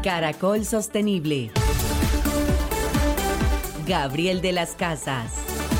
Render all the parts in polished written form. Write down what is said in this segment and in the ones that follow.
Caracol Sostenible. Gabriel de las Casas.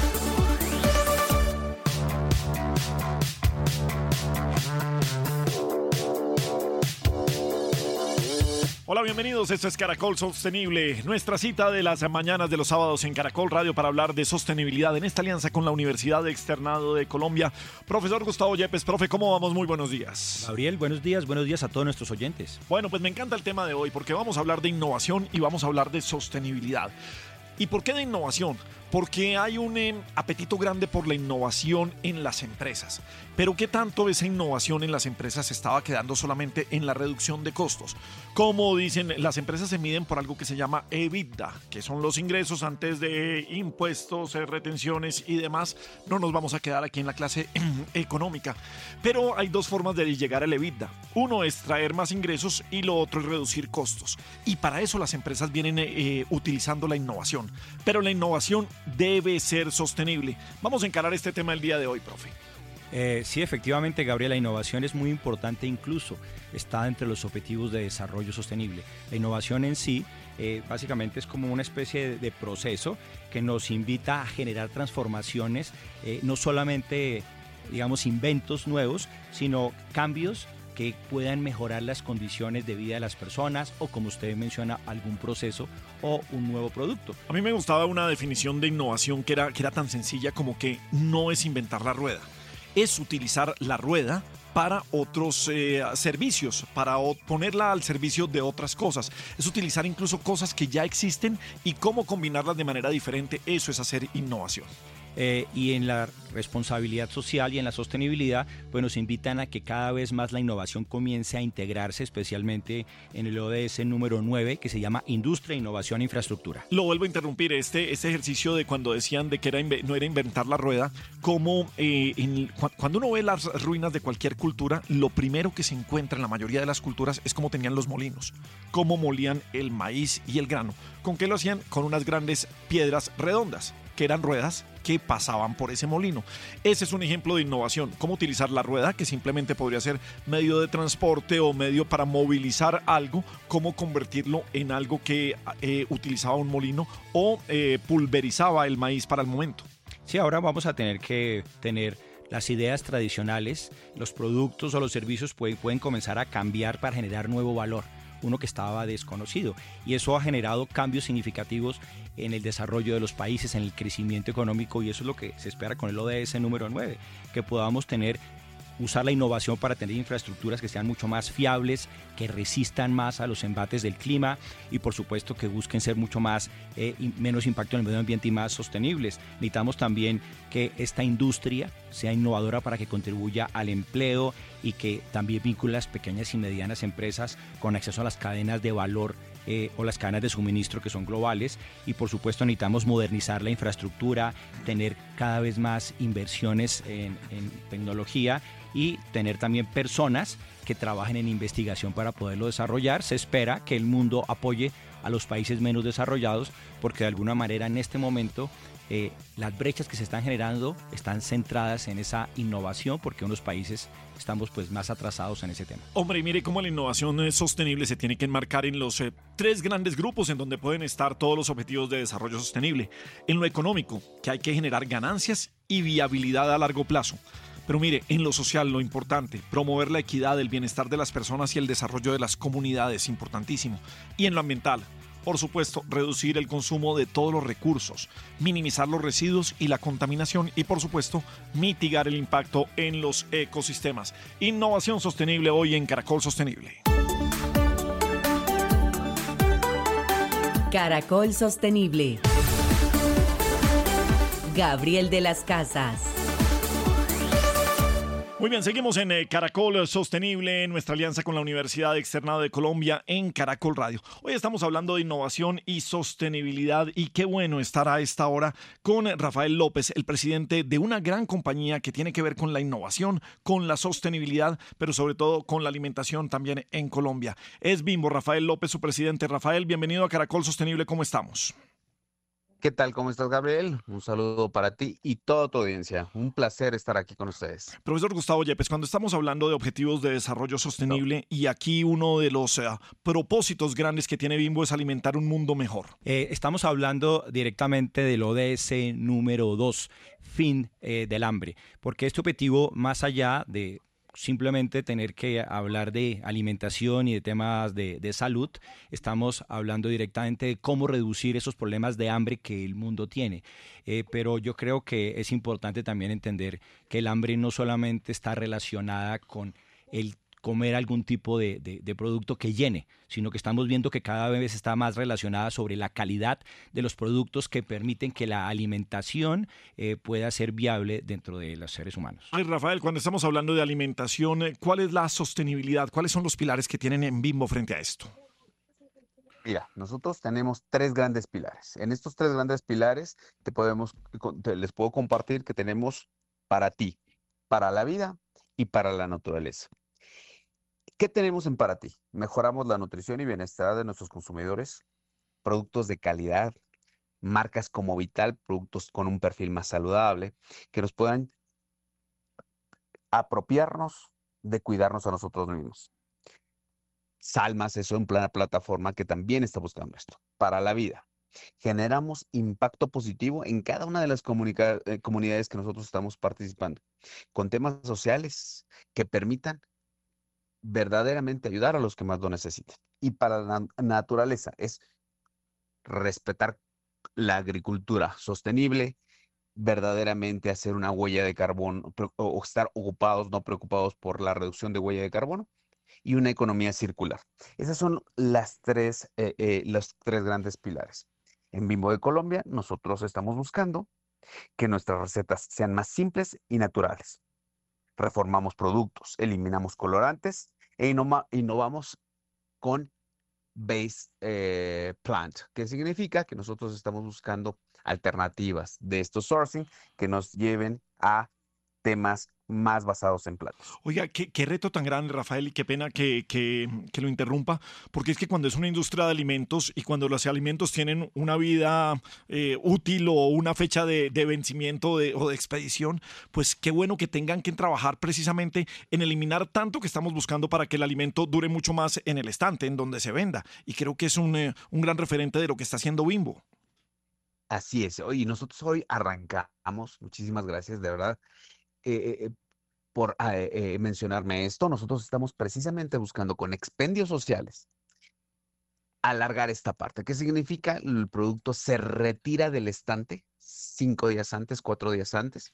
Hola, bienvenidos. Esto es Caracol Sostenible, nuestra cita de las mañanas de los sábados en Caracol Radio para hablar de sostenibilidad en esta alianza con la Universidad Externado de Colombia. Profesor Gustavo Yepes, profe, ¿cómo vamos? Muy buenos días. Gabriel, buenos días a todos nuestros oyentes. Bueno, pues me encanta el tema de hoy porque vamos a hablar de innovación y vamos a hablar de sostenibilidad. ¿Y por qué de innovación? Porque hay un apetito grande por la innovación en las empresas. Pero ¿qué tanto esa innovación en las empresas se estaba quedando solamente en la reducción de costos? Como dicen, las empresas se miden por algo que se llama EBITDA, que son los ingresos antes de impuestos, retenciones y demás. No nos vamos a quedar aquí en la clase económica. Pero hay dos formas de llegar al EBITDA. Uno es traer más ingresos y lo otro es reducir costos. Y para eso las empresas vienen utilizando la innovación. Pero la innovación debe ser sostenible. Vamos a encarar este tema el día de hoy, profe. Sí, efectivamente, Gabriel, la innovación es muy importante, incluso está entre los objetivos de desarrollo sostenible. La innovación en sí, básicamente es como una especie de proceso que nos invita a generar transformaciones, no solamente, digamos, inventos nuevos, sino cambios que puedan mejorar las condiciones de vida de las personas o, como usted menciona, algún proceso o un nuevo producto. A mí me gustaba una definición de innovación que era tan sencilla como que no es inventar la rueda, es utilizar la rueda para otros servicios, para ponerla al servicio de otras cosas. Es utilizar incluso cosas que ya existen y cómo combinarlas de manera diferente. Eso es hacer innovación. Y en la responsabilidad social y en la sostenibilidad, pues nos invitan a que cada vez más la innovación comience a integrarse, especialmente en el ODS número 9, que se llama Industria, Innovación e Infraestructura. Lo vuelvo a interrumpir, este ejercicio de cuando decían de que no era inventar la rueda, como cuando uno ve las ruinas de cualquier cultura, lo primero que se encuentra en la mayoría de las culturas es cómo tenían los molinos, cómo molían el maíz y el grano. ¿Con qué lo hacían? Con unas grandes piedras redondas, que eran ruedas que pasaban por ese molino. Ese es un ejemplo de innovación, cómo utilizar la rueda, que simplemente podría ser medio de transporte o medio para movilizar algo, cómo convertirlo en algo que utilizaba un molino o pulverizaba el maíz para el momento. Sí, ahora vamos a tener que tener las ideas tradicionales, los productos o los servicios pueden comenzar a cambiar para generar nuevo valor, uno que estaba desconocido, y eso ha generado cambios significativos en el desarrollo de los países, en el crecimiento económico, y eso es lo que se espera con el ODS número 9, que podamos usar la innovación para tener infraestructuras que sean mucho más fiables, que resistan más a los embates del clima y por supuesto que busquen ser mucho más menos impacto en el medio ambiente y más sostenibles. Necesitamos también que esta industria sea innovadora para que contribuya al empleo y que también vincule las pequeñas y medianas empresas con acceso a las cadenas de valor o las cadenas de suministro que son globales, y por supuesto necesitamos modernizar la infraestructura, tener cada vez más inversiones en tecnología y tener también personas que trabajen en investigación para poderlo desarrollar. Se espera que el mundo apoye a los países menos desarrollados porque de alguna manera en este momento las brechas que se están generando están centradas en esa innovación porque unos países estamos pues más atrasados en ese tema. Hombre, y mire cómo la innovación sostenible se tiene que enmarcar en los tres grandes grupos en donde pueden estar todos los objetivos de desarrollo sostenible. En lo económico, que hay que generar ganancias y viabilidad a largo plazo. Pero mire, en lo social, lo importante, promover la equidad, el bienestar de las personas y el desarrollo de las comunidades, importantísimo. Y en lo ambiental, por supuesto, reducir el consumo de todos los recursos, minimizar los residuos y la contaminación y, por supuesto, mitigar el impacto en los ecosistemas. Innovación sostenible hoy en Caracol Sostenible. Caracol Sostenible. Gabriel de las Casas. Muy bien, seguimos en Caracol Sostenible, en nuestra alianza con la Universidad Externado de Colombia en Caracol Radio. Hoy estamos hablando de innovación y sostenibilidad y qué bueno estar a esta hora con Rafael López, el presidente de una gran compañía que tiene que ver con la innovación, con la sostenibilidad, pero sobre todo con la alimentación también en Colombia. Es Bimbo. Rafael López, su presidente. Rafael, bienvenido a Caracol Sostenible, ¿cómo estamos? ¿Qué tal? ¿Cómo estás, Gabriel? Un saludo para ti y toda tu audiencia. Un placer estar aquí con ustedes. Profesor Gustavo Yepes, cuando estamos hablando de objetivos de desarrollo sostenible y aquí uno de los propósitos grandes que tiene Bimbo es alimentar un mundo mejor. Estamos hablando directamente del ODS número 2, fin del hambre, porque este objetivo, más allá de simplemente tener que hablar de alimentación y de temas de salud, estamos hablando directamente de cómo reducir esos problemas de hambre que el mundo tiene. Pero yo creo que es importante también entender que el hambre no solamente está relacionada con el comer algún tipo de producto que llene, sino que estamos viendo que cada vez está más relacionada sobre la calidad de los productos que permiten que la alimentación pueda ser viable dentro de los seres humanos. Ay, Rafael, cuando estamos hablando de alimentación, ¿cuál es la sostenibilidad? ¿Cuáles son los pilares que tienen en Bimbo frente a esto? Mira, nosotros tenemos tres grandes pilares. En estos tres grandes pilares les puedo compartir que tenemos para ti, para la vida y para la naturaleza. ¿Qué tenemos en para ti? Mejoramos la nutrición y bienestar de nuestros consumidores, productos de calidad, marcas como Vital, productos con un perfil más saludable, que nos puedan apropiarnos de cuidarnos a nosotros mismos. Salmas es una plataforma que también está buscando esto, para la vida. Generamos impacto positivo en cada una de las comunidades que nosotros estamos participando, con temas sociales que permitan verdaderamente ayudar a los que más lo necesitan. Y para la naturaleza es respetar la agricultura sostenible, verdaderamente hacer una huella de carbono o estar ocupados, no preocupados por la reducción de huella de carbono y una economía circular. Esas son los tres grandes pilares. En Bimbo de Colombia, nosotros estamos buscando que nuestras recetas sean más simples y naturales. Reformamos productos, eliminamos colorantes e innovamos con Base Plant, que significa que nosotros estamos buscando alternativas de estos sourcing que nos lleven a temas más basados en plantas. Oiga, qué reto tan grande, Rafael, y qué pena que lo interrumpa, porque es que cuando es una industria de alimentos y cuando los alimentos tienen una vida útil o una fecha de vencimiento o de expedición, pues qué bueno que tengan que trabajar precisamente en eliminar tanto que estamos buscando para que el alimento dure mucho más en el estante, en donde se venda. Y creo que es un gran referente de lo que está haciendo Bimbo. Así es. Oye, nosotros hoy arrancamos, muchísimas gracias, de verdad. Por mencionarme esto, nosotros estamos precisamente buscando con expendios sociales alargar esta parte. ¿Qué significa? El producto se retira del estante 5 días antes, 4 días antes,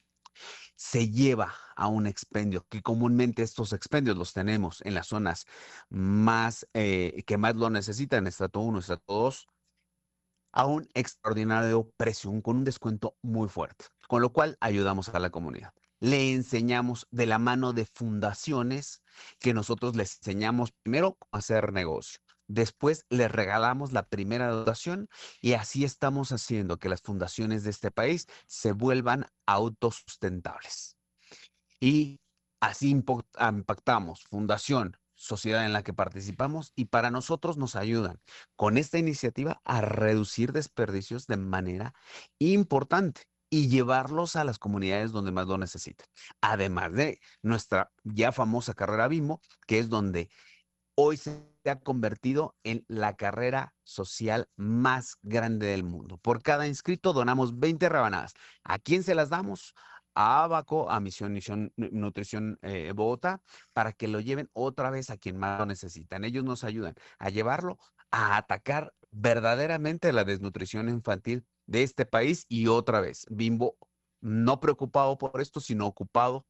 se lleva a un expendio, que comúnmente estos expendios los tenemos en las zonas más que más lo necesitan, estrato 1, estrato 2, a un extraordinario precio, con un descuento muy fuerte, con lo cual ayudamos a la comunidad. Le enseñamos de la mano de fundaciones que nosotros les enseñamos primero cómo hacer negocio. Después les regalamos la primera dotación y así estamos haciendo que las fundaciones de este país se vuelvan autosustentables. Y así impactamos fundación, sociedad en la que participamos y para nosotros nos ayudan con esta iniciativa a reducir desperdicios de manera importante y llevarlos a las comunidades donde más lo necesitan. Además de nuestra ya famosa carrera Bimbo, que es donde hoy se ha convertido en la carrera social más grande del mundo. Por cada inscrito donamos 20 rebanadas. ¿A quién se las damos? A Abaco, a Misión Nutrición Bogotá, para que lo lleven otra vez a quien más lo necesitan. Ellos nos ayudan a llevarlo a atacar verdaderamente la desnutrición infantil de este país y otra vez, Bimbo no preocupado por esto, sino ocupado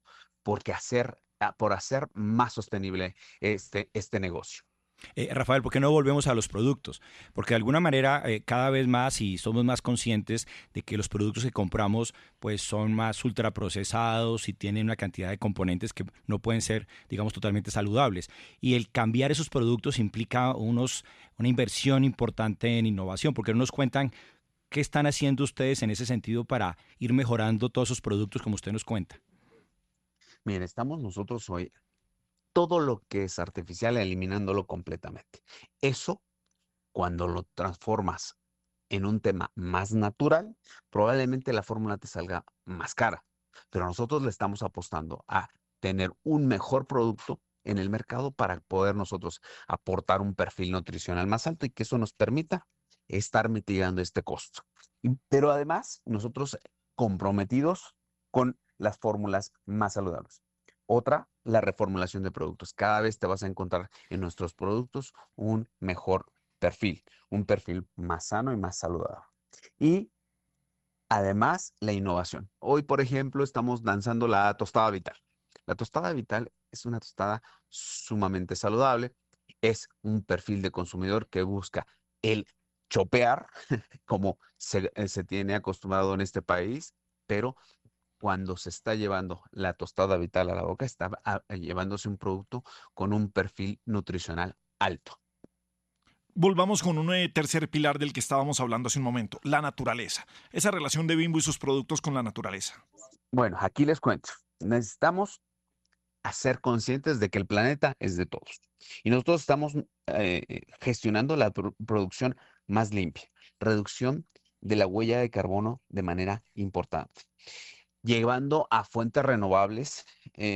por hacer más sostenible este negocio. Rafael, ¿por qué no volvemos a los productos? Porque de alguna manera cada vez más y somos más conscientes de que los productos que compramos pues son más ultraprocesados y tienen una cantidad de componentes que no pueden ser, digamos, totalmente saludables. Y el cambiar esos productos implica una inversión importante en innovación, porque no nos cuentan qué están haciendo ustedes en ese sentido para ir mejorando todos esos productos como usted nos cuenta. Miren, estamos nosotros hoy todo lo que es artificial eliminándolo completamente. Eso, cuando lo transformas en un tema más natural, probablemente la fórmula te salga más cara, pero nosotros le estamos apostando a tener un mejor producto en el mercado para poder nosotros aportar un perfil nutricional más alto y que eso nos permita estar mitigando este costo. Pero además, nosotros comprometidos con las fórmulas más saludables. Otra, la reformulación de productos. Cada vez te vas a encontrar en nuestros productos un mejor perfil, un perfil más sano y más saludable. Y además, la innovación. Hoy, por ejemplo, estamos lanzando la tostada Vital. La tostada Vital es una tostada sumamente saludable. Es un perfil de consumidor que busca el chopear, como se tiene acostumbrado en este país, pero cuando se está llevando la tostada Vital a la boca, está llevándose un producto con un perfil nutricional alto. Volvamos con un tercer pilar del que estábamos hablando hace un momento, la naturaleza. Esa relación de Bimbo y sus productos con la naturaleza. Bueno, aquí les cuento. Necesitamos ser conscientes de que el planeta es de todos. Y nosotros estamos gestionando la producción más limpia, reducción de la huella de carbono de manera importante, llevando a fuentes renovables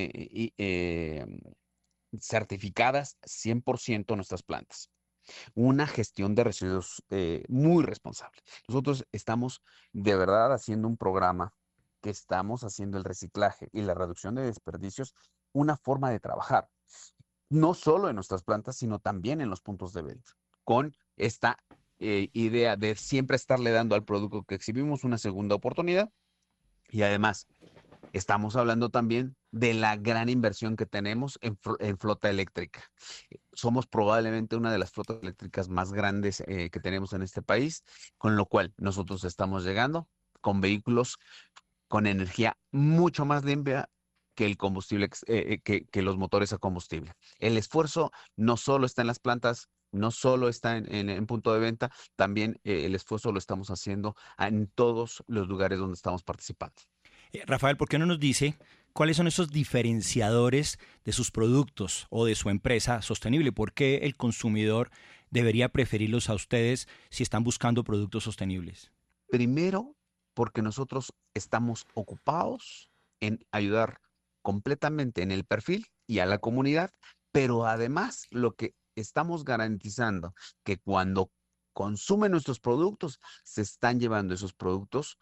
certificadas 100% nuestras plantas. Una gestión de residuos muy responsable. Nosotros estamos de verdad haciendo un programa que estamos haciendo el reciclaje y la reducción de desperdicios una forma de trabajar, no solo en nuestras plantas, sino también en los puntos de venta, con esta idea de siempre estarle dando al producto que exhibimos una segunda oportunidad. Y además, estamos hablando también de la gran inversión que tenemos en flota eléctrica. Somos probablemente una de las flotas eléctricas más grandes que tenemos en este país, con lo cual nosotros estamos llegando con vehículos con energía mucho más limpia que el combustible, que los motores a combustible. El esfuerzo no solo está en las plantas, no solo está en punto de venta, también el esfuerzo lo estamos haciendo en todos los lugares donde estamos participando. Rafael, ¿por qué no nos dice cuáles son esos diferenciadores de sus productos o de su empresa sostenible? ¿Por qué el consumidor debería preferirlos a ustedes si están buscando productos sostenibles? Primero, porque nosotros estamos ocupados en ayudar completamente en el perfil y a la comunidad, pero además lo que estamos garantizando que cuando consumen nuestros productos, se están llevando esos productos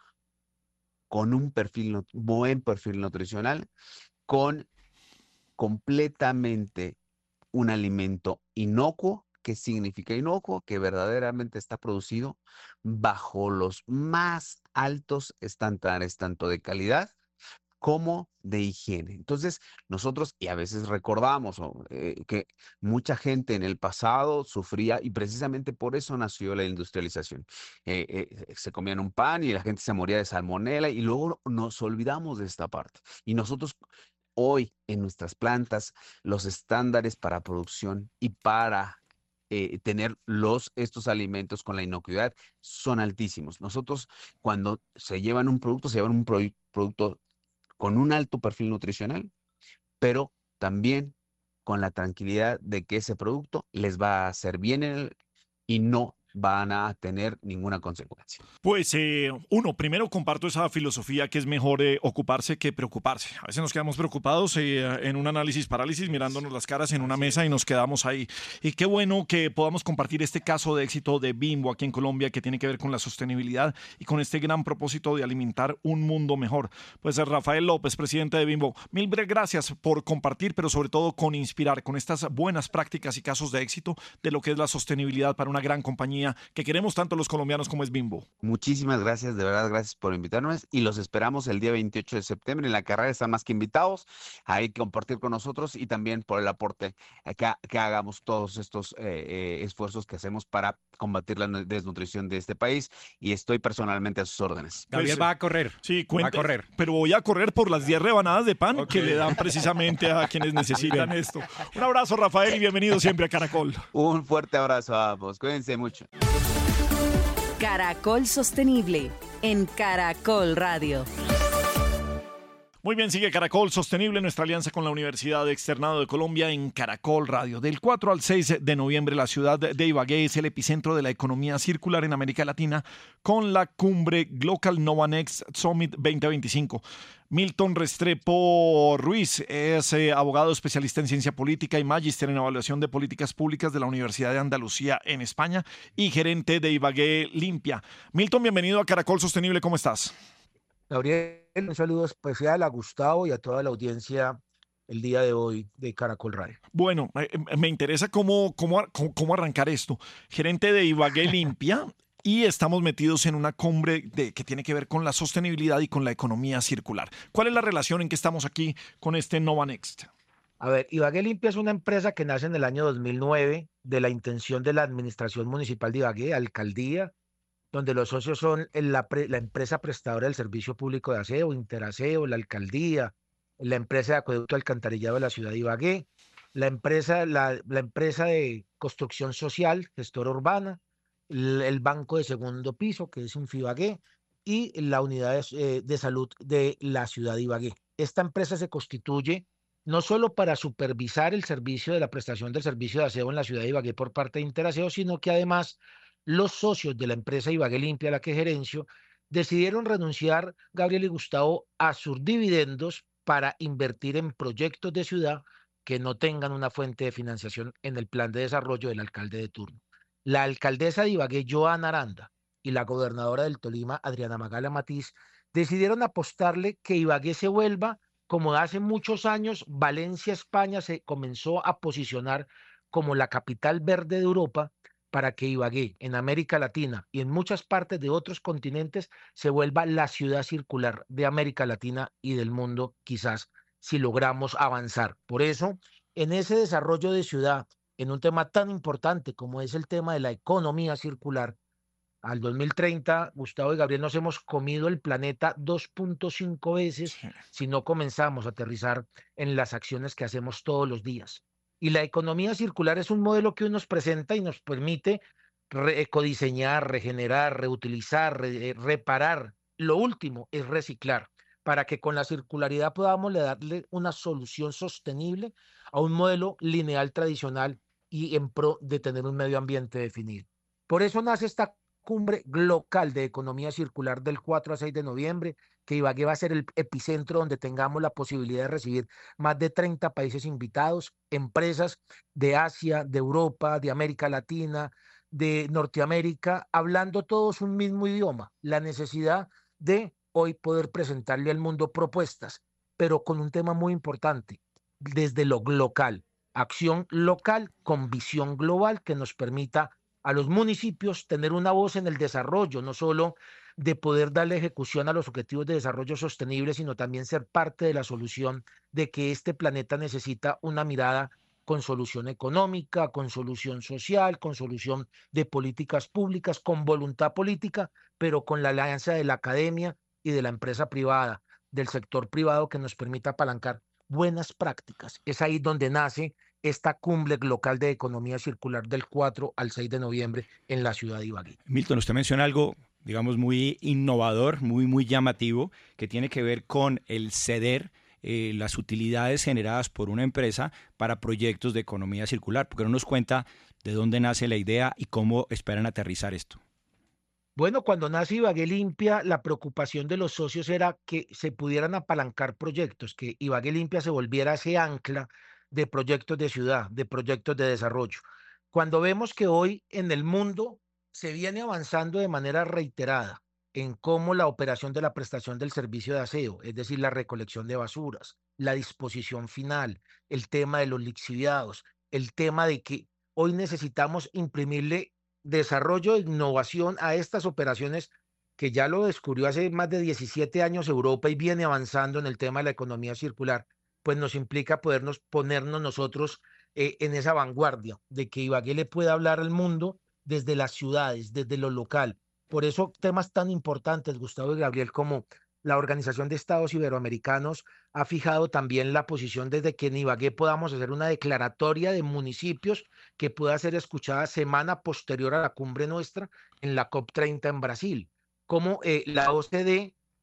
con un buen perfil nutricional, con completamente un alimento inocuo. ¿Qué significa inocuo? Que verdaderamente está producido bajo los más altos estándares, tanto de calidad como de higiene. Entonces, nosotros, y a veces recordamos que mucha gente en el pasado sufría, y precisamente por eso nació la industrialización. Se comían un pan y la gente se moría de salmonela, y luego nos olvidamos de esta parte. Y nosotros hoy en nuestras plantas, los estándares para producción y para tener estos alimentos con la inocuidad son altísimos. Nosotros, cuando se llevan un producto con un alto perfil nutricional, pero también con la tranquilidad de que ese producto les va a hacer bien y no van a tener ninguna consecuencia. Pues primero comparto esa filosofía que es mejor ocuparse que preocuparse. A veces nos quedamos preocupados en un análisis parálisis, mirándonos las caras en una mesa y nos quedamos ahí. Y qué bueno que podamos compartir este caso de éxito de Bimbo aquí en Colombia, que tiene que ver con la sostenibilidad y con este gran propósito de alimentar un mundo mejor. Pues Rafael López, presidente de Bimbo, mil gracias por compartir, pero sobre todo con inspirar, con estas buenas prácticas y casos de éxito de lo que es la sostenibilidad para una gran compañía que queremos tanto los colombianos como es Bimbo. Muchísimas gracias, de verdad, gracias por invitarnos y los esperamos el día 28 de septiembre en la carrera. Están más que invitados a compartir con nosotros y también por el aporte que hagamos todos estos esfuerzos que hacemos para combatir la desnutrición de este país, y estoy personalmente a sus órdenes. Gabriel va a correr. Sí, va a correr. Pero voy a correr por las 10 rebanadas de pan que le dan precisamente a quienes necesitan esto. Un abrazo, Rafael, y bienvenido siempre a Caracol. Un fuerte abrazo a ambos. Cuídense mucho. Caracol Sostenible en Caracol Radio. Muy bien, sigue Caracol Sostenible, nuestra alianza con la Universidad Externado de Colombia en Caracol Radio. Del 4 al 6 de noviembre, la ciudad de Ibagué es el epicentro de la economía circular en América Latina con la cumbre Global Nova Next Summit 2025. Milton Restrepo Ruiz es abogado especialista en ciencia política y magíster en evaluación de políticas públicas de la Universidad de Andalucía en España y gerente de Ibagué Limpia. Milton, bienvenido a Caracol Sostenible, ¿cómo estás? Gabriel, un saludo especial a Gustavo y a toda la audiencia el día de hoy de Caracol Radio. Bueno, me interesa cómo arrancar esto. Gerente de Ibagué Limpia y estamos metidos en una cumbre que tiene que ver con la sostenibilidad y con la economía circular. ¿Cuál es la relación en que estamos aquí con este Nova Next? A ver, Ibagué Limpia es una empresa que nace en el año 2009 de la intención de la Administración Municipal de Ibagué, Alcaldía, donde los socios son la empresa prestadora del servicio público de aseo, Interaseo, la alcaldía, la empresa de acueducto alcantarillado de la ciudad de Ibagué, la empresa de construcción social, gestora urbana, el banco de segundo piso, que es Infibagué, y la unidad de salud de la ciudad de Ibagué. Esta empresa se constituye no solo para supervisar el servicio de la prestación del servicio de aseo en la ciudad de Ibagué por parte de Interaseo, sino que además los socios de la empresa Ibagué Limpia, a la que gerencio, decidieron renunciar, Gabriel y Gustavo, a sus dividendos para invertir en proyectos de ciudad que no tengan una fuente de financiación en el plan de desarrollo del alcalde de turno. La alcaldesa de Ibagué, Joana Aranda, y la gobernadora del Tolima, Adriana Magala Matiz, decidieron apostarle que Ibagué se vuelva, como hace muchos años, Valencia, España, se comenzó a posicionar como la capital verde de Europa, para que Ibagué, en América Latina y en muchas partes de otros continentes, se vuelva la ciudad circular de América Latina y del mundo, quizás, si logramos avanzar. Por eso, en ese desarrollo de ciudad, en un tema tan importante como es el tema de la economía circular, al 2030, Gustavo y Gabriel, nos hemos comido el planeta 2.5 veces si no comenzamos a aterrizar en las acciones que hacemos todos los días. Y la economía circular es un modelo que hoy nos presenta y nos permite ecodiseñar, regenerar, reutilizar, reparar. Lo último es reciclar, para que con la circularidad podamos darle una solución sostenible a un modelo lineal tradicional y en pro de tener un medio ambiente definido. Por eso nace esta cumbre global de economía circular del 4 a 6 de noviembre, que Ibagué va a ser el epicentro donde tengamos la posibilidad de recibir más de 30 países invitados, empresas de Asia, de Europa, de América Latina, de Norteamérica, hablando todos un mismo idioma, la necesidad de hoy poder presentarle al mundo propuestas, pero con un tema muy importante, desde lo local, acción local con visión global que nos permita a los municipios tener una voz en el desarrollo, no solo de poder darle ejecución a los objetivos de desarrollo sostenible, sino también ser parte de la solución de que este planeta necesita una mirada con solución económica, con solución social, con solución de políticas públicas, con voluntad política, pero con la alianza de la academia y de la empresa privada, del sector privado que nos permita apalancar buenas prácticas. Es ahí donde nace esta cumbre global de economía circular del 4 al 6 de noviembre en la ciudad de Ibagué. Milton, usted menciona algo, digamos, muy innovador, muy llamativo, que tiene que ver con el ceder las utilidades generadas por una empresa para proyectos de economía circular. ¿Por qué no nos cuenta de dónde nace la idea y cómo esperan aterrizar esto? Bueno, cuando nace Ibagué Limpia, la preocupación de los socios era que se pudieran apalancar proyectos, que Ibagué Limpia se volviera ese ancla de proyectos de ciudad, de proyectos de desarrollo. Cuando vemos que hoy en el mundo se viene avanzando de manera reiterada en cómo la operación de la prestación del servicio de aseo, es decir, la recolección de basuras, la disposición final, el tema de los lixiviados, el tema de que hoy necesitamos imprimirle desarrollo e innovación a estas operaciones que ya lo descubrió hace más de 17 años Europa y viene avanzando en el tema de la economía circular, pues nos implica ponernos nosotros en esa vanguardia de que Ibagué le pueda hablar al mundo desde las ciudades, desde lo local. Por eso temas tan importantes, Gustavo y Gabriel, como la Organización de Estados Iberoamericanos ha fijado también la posición desde que en Ibagué podamos hacer una declaratoria de municipios que pueda ser escuchada semana posterior a la cumbre nuestra en la COP30 en Brasil. Como la OCDE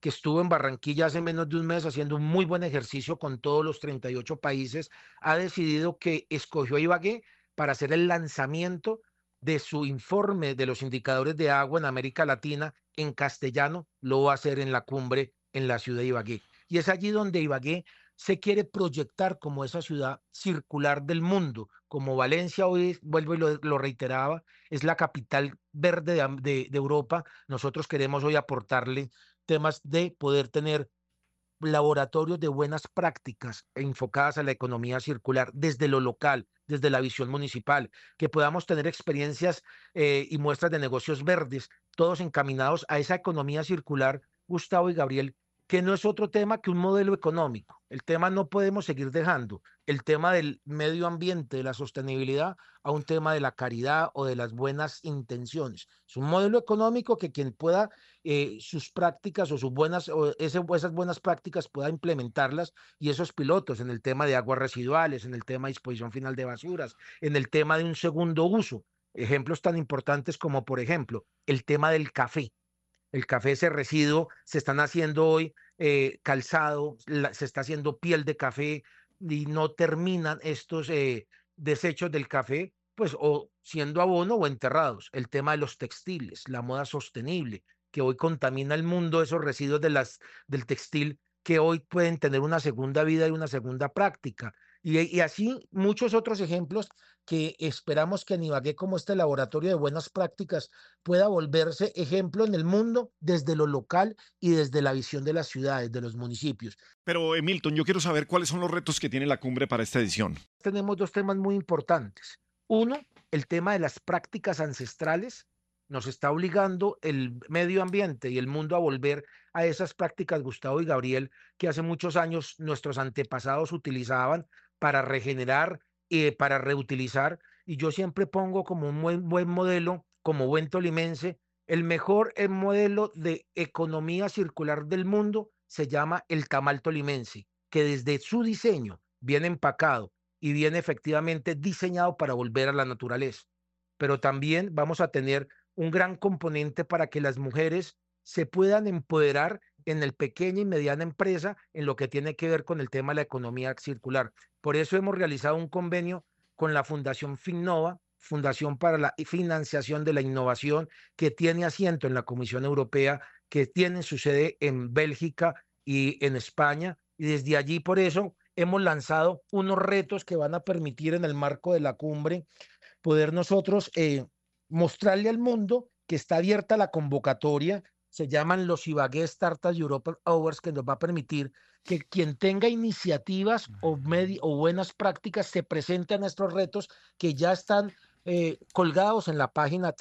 que estuvo en Barranquilla hace menos de un mes haciendo un muy buen ejercicio con todos los 38 países, ha decidido que escogió a Ibagué para hacer el lanzamiento de su informe de los indicadores de agua en América Latina en castellano. Lo va a hacer en la cumbre en la ciudad de Ibagué. Y es allí donde Ibagué se quiere proyectar como esa ciudad circular del mundo, como Valencia hoy, vuelvo y lo reiteraba, es la capital verde de Europa. Nosotros queremos hoy aportarle temas de poder tener laboratorios de buenas prácticas enfocadas a la economía circular desde lo local, desde la visión municipal, que podamos tener experiencias y muestras de negocios verdes, todos encaminados a esa economía circular, Gustavo y Gabriel, que no es otro tema que un modelo económico. El tema no podemos seguir dejando el tema del medio ambiente, de la sostenibilidad, a un tema de la caridad o de las buenas intenciones. Es un modelo económico que quien pueda sus prácticas o sus buenas, o esas buenas prácticas pueda implementarlas, y esos pilotos en el tema de aguas residuales, en el tema de disposición final de basuras, en el tema de un segundo uso. Ejemplos tan importantes como, por ejemplo, el tema del café. El café, ese residuo, se están haciendo hoy calzado, se está haciendo piel de café y no terminan estos desechos del café, pues o siendo abono o enterrados. El tema de los textiles, la moda sostenible, que hoy contamina el mundo, esos residuos del textil que hoy pueden tener una segunda vida y una segunda práctica. Y así muchos otros ejemplos que esperamos que en Ibagué, como este laboratorio de buenas prácticas, pueda volverse ejemplo en el mundo desde lo local y desde la visión de las ciudades, de los municipios. Pero, Milton, yo quiero saber cuáles son los retos que tiene la cumbre para esta edición. Tenemos dos temas muy importantes. Uno, el tema de las prácticas ancestrales. Nos está obligando el medio ambiente y el mundo a volver a esas prácticas, Gustavo y Gabriel, que hace muchos años nuestros antepasados utilizaban para regenerar y para reutilizar. Y yo siempre pongo como un buen modelo, como buen tolimense, el mejor modelo de economía circular del mundo se llama el tamal tolimense, que desde su diseño viene empacado y viene efectivamente diseñado para volver a la naturaleza. Pero también vamos a tener un gran componente para que las mujeres se puedan empoderar en el pequeña y mediana empresa en lo que tiene que ver con el tema de la economía circular. Por eso hemos realizado un convenio con la Fundación Finnova, Fundación para la Financiación de la Innovación, que tiene asiento en la Comisión Europea, que tiene su sede en Bélgica y en España, y desde allí por eso hemos lanzado unos retos que van a permitir en el marco de la cumbre poder nosotros mostrarle al mundo que está abierta la convocatoria. Se llaman los Ibagué Startup Europe Awards, que nos va a permitir que quien tenga iniciativas o buenas prácticas se presenten a estos retos que ya están colgados en la página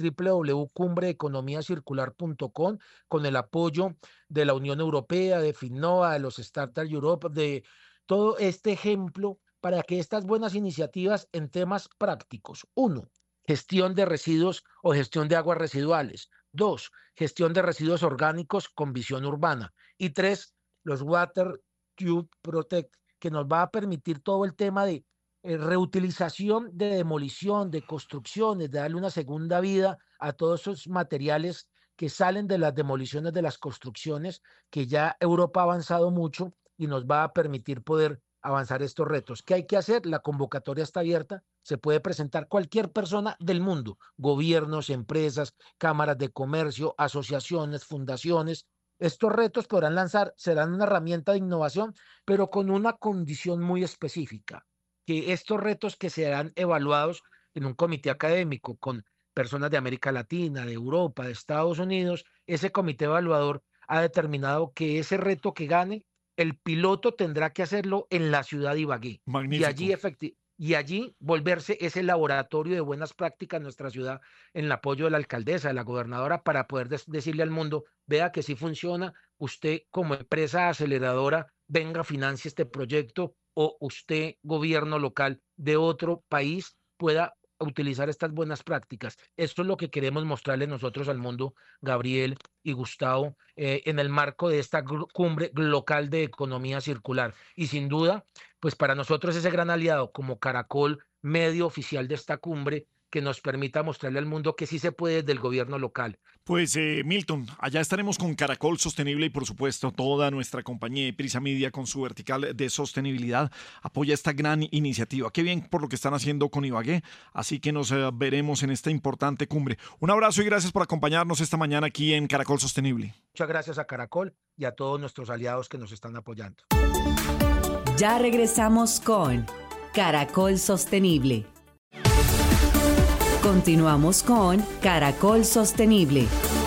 www.cumbreeconomiacircular.com, con el apoyo de la Unión Europea, de Finnova, de los Startup Europe, de todo este ejemplo para que estas buenas iniciativas en temas prácticos: uno, gestión de residuos o gestión de aguas residuales; dos, gestión de residuos orgánicos con visión urbana; y tres, los Water Tube Protect, que nos va a permitir todo el tema de reutilización, de demolición, de construcciones, de darle una segunda vida a todos esos materiales que salen de las demoliciones de las construcciones, que ya Europa ha avanzado mucho y nos va a permitir poder avanzar estos retos. ¿Qué hay que hacer? La convocatoria está abierta, se puede presentar cualquier persona del mundo, gobiernos, empresas, cámaras de comercio, asociaciones, fundaciones. Estos retos podrán lanzar, serán una herramienta de innovación, pero con una condición muy específica, que estos retos que serán evaluados en un comité académico con personas de América Latina, de Europa, de Estados Unidos, ese comité evaluador ha determinado que ese reto que gane, el piloto tendrá que hacerlo en la ciudad de Ibagué. Magnífico. Y allí volverse ese laboratorio de buenas prácticas en nuestra ciudad, en el apoyo de la alcaldesa, de la gobernadora, para poder decirle al mundo: vea que sí funciona, usted como empresa aceleradora, venga, financie este proyecto, o usted, gobierno local de otro país, pueda utilizar estas buenas prácticas. Esto es lo que queremos mostrarle nosotros al mundo, Gabriel y Gustavo, en el marco de esta cumbre local de economía circular. Y sin duda, pues para nosotros ese gran aliado como Caracol, medio oficial de esta cumbre, que nos permita mostrarle al mundo que sí se puede desde el gobierno local. Pues Milton, allá estaremos con Caracol Sostenible y por supuesto toda nuestra compañía Prisa Media con su vertical de sostenibilidad apoya esta gran iniciativa. Qué bien por lo que están haciendo con Ibagué, así que nos veremos en esta importante cumbre. Un abrazo y gracias por acompañarnos esta mañana aquí en Caracol Sostenible. Muchas gracias a Caracol y a todos nuestros aliados que nos están apoyando. Ya regresamos con Caracol Sostenible. Continuamos con Caracol Sostenible.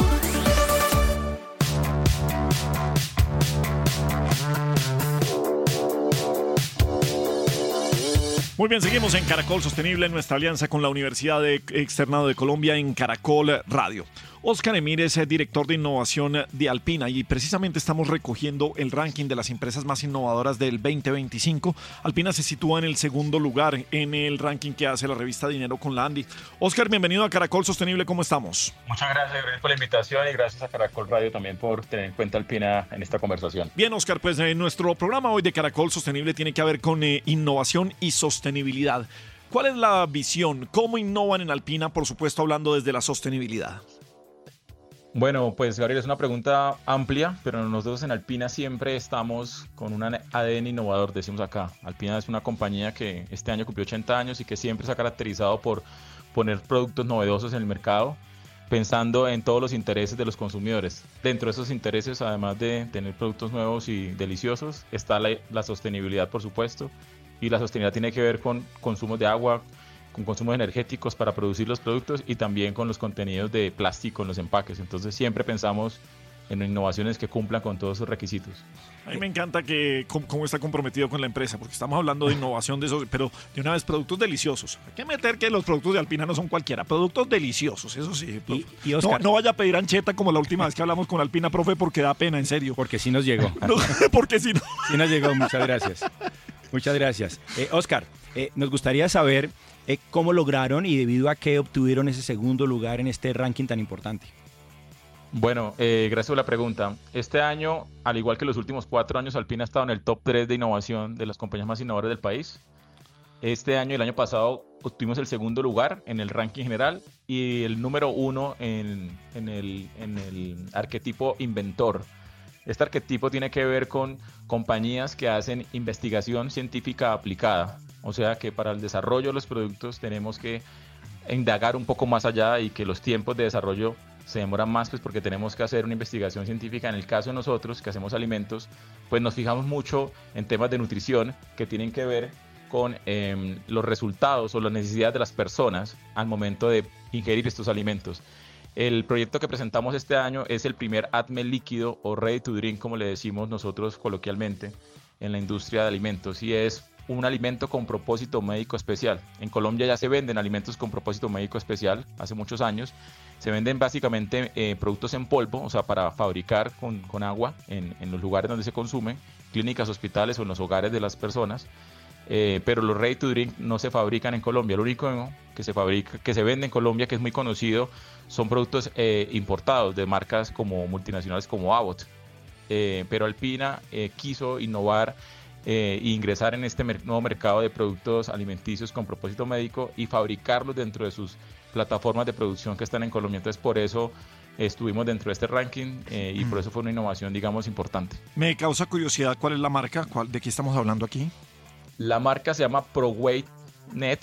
Muy bien, seguimos en Caracol Sostenible, en nuestra alianza con la Universidad Externado de Colombia en Caracol Radio. Óscar Emir es director de innovación de Alpina y precisamente estamos recogiendo el ranking de las empresas más innovadoras del 2025. Alpina se sitúa en el segundo lugar en el ranking que hace la revista Dinero con la Andy. Óscar, bienvenido a Caracol Sostenible, ¿cómo estamos? Muchas gracias por la invitación y gracias a Caracol Radio también por tener en cuenta Alpina en esta conversación. Bien, Óscar, pues nuestro programa hoy de Caracol Sostenible tiene que ver con innovación y sostenibilidad. ¿Cuál es la visión? ¿Cómo innovan en Alpina? Por supuesto, hablando desde la sostenibilidad. Bueno, pues Gabriel, es una pregunta amplia, pero nosotros en Alpina siempre estamos con un ADN innovador, decimos acá. Alpina es una compañía que este año cumplió 80 años y que siempre se ha caracterizado por poner productos novedosos en el mercado, pensando en todos los intereses de los consumidores. Dentro de esos intereses, además de tener productos nuevos y deliciosos, está la sostenibilidad, por supuesto, y la sostenibilidad tiene que ver con consumos de agua, con consumos energéticos para producir los productos y también con los contenidos de plástico en los empaques. Entonces siempre pensamos en innovaciones que cumplan con todos esos requisitos. A mí me encanta que cómo está comprometido con la empresa, porque estamos hablando de innovación de esos, pero de una vez productos deliciosos. Hay que meter que los productos de Alpina no son cualquiera, productos deliciosos, eso sí. Y Oscar, no vaya a pedir ancheta como la última vez que hablamos con Alpina, profe, porque da pena, en serio. Porque sí nos llegó. No, porque si no. Sí nos llegó, muchas gracias. Muchas gracias. Oscar, nos gustaría saber cómo lograron y debido a qué obtuvieron ese segundo lugar en este ranking tan importante. Bueno, gracias por la pregunta. Este año, al igual que los últimos 4 años, Alpina ha estado en el top 3 de innovación de las compañías más innovadoras del país. Este año y el año pasado obtuvimos el segundo lugar en el ranking general y el número 1 en el arquetipo inventor. Este arquetipo tiene que ver con compañías que hacen investigación científica aplicada. O sea que para el desarrollo de los productos tenemos que indagar un poco más allá y que los tiempos de desarrollo se demoran más, pues porque tenemos que hacer una investigación científica. En el caso de nosotros, que hacemos alimentos, pues nos fijamos mucho en temas de nutrición que tienen que ver con los resultados o las necesidades de las personas al momento de ingerir estos alimentos. El proyecto que presentamos este año es el primer ADME líquido o ready to drink, como le decimos nosotros coloquialmente en la industria de alimentos, y es un alimento con propósito médico especial. En Colombia ya se venden alimentos con propósito médico especial, hace muchos años. Se venden básicamente productos en polvo, o sea, para fabricar con agua en los lugares donde se consumen, clínicas, hospitales o en los hogares de las personas. Pero los ready to drink no se fabrican en Colombia. Lo único que se vende en Colombia, que es muy conocido, son productos importados de marcas como multinacionales como Abbott. Pero Alpina quiso innovar e ingresar en este nuevo mercado de productos alimenticios con propósito médico y fabricarlos dentro de sus plataformas de producción que están en Colombia. Entonces, por eso estuvimos dentro de este ranking y por eso fue una innovación, digamos, importante. Me causa curiosidad, ¿cuál es la marca? ¿De qué estamos hablando aquí? La marca se llama ProWeightNet.